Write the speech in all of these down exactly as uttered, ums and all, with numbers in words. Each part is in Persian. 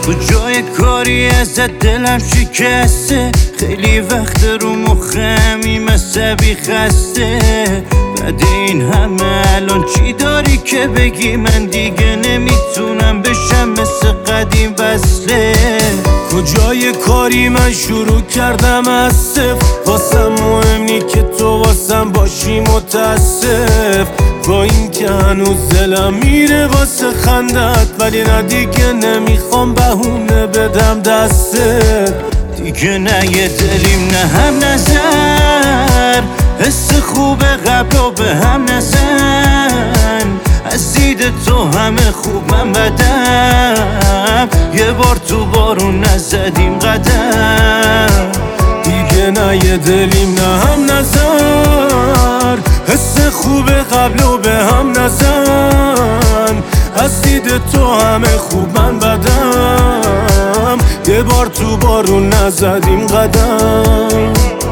کجای کاری ازت دلم شکسته، خیلی وقت رو مخمی مصبی خسته. بعد این همه الان چی داری که بگی؟ من دیگه نمیتونم بشم مثل قدیم وصله. کجای کاری من شروع کردم از صفر، واسم مهم نی که تو واسم باشی متاسف. با این که هنوز دلم میره واسه خندت، ولی نه دیگه نمیخوام بهونه بدم دستت. دیگه نه یه دلیم نه هم نظر، حس خوب قبل و به هم نزن. از دید تو همه خوب من بدم، یه بار تو بارون نزدیم قدم. دیگه نه یه دلیم نه هم نظر، حس خوب قبل و به هم نزن. از دید تو همه خوب من بدم، یه بار تو بارون نزدیم قدم.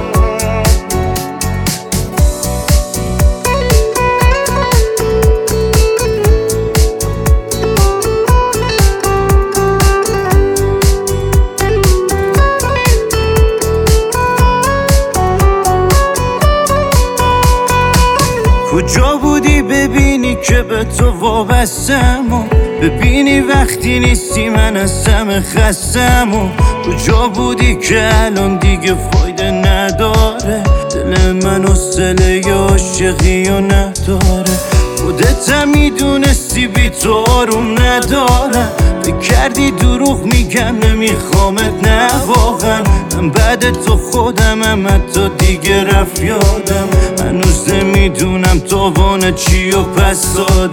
کجا بودی ببینی که به تو وابستم، و ببینی وقتی نیستی من از همه خستم. و کجا بودی که الان دیگه فایده نداره، دل من حوصله ی عاشقی و نداره. خودت هم میدونستی بی تو آروم ندارم، بکردی دروغ میگم نمیخوامت نه واقعا. من بعد تو خودم هم حتی دیگه رفت یادم، هنوز نمیدونم تاوان چی و پس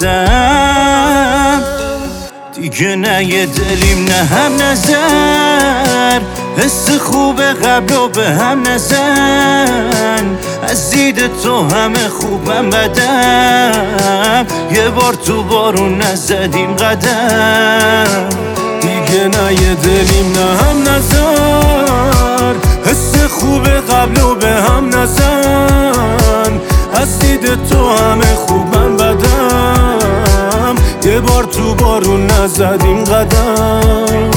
دادم. دیگه نه یه دلیم نه هم نظر، حس خوب قبل و به هم نزن. از دید تو همه خوب من بدم، یه بار تو بارون نزدیم قدم. دیگه نه یه دلیم نه هم نظر، حس خوب قبل و به هم نزن. از دید تو همه خوب من بدم، یه بار تو بارون نزدیم قدم.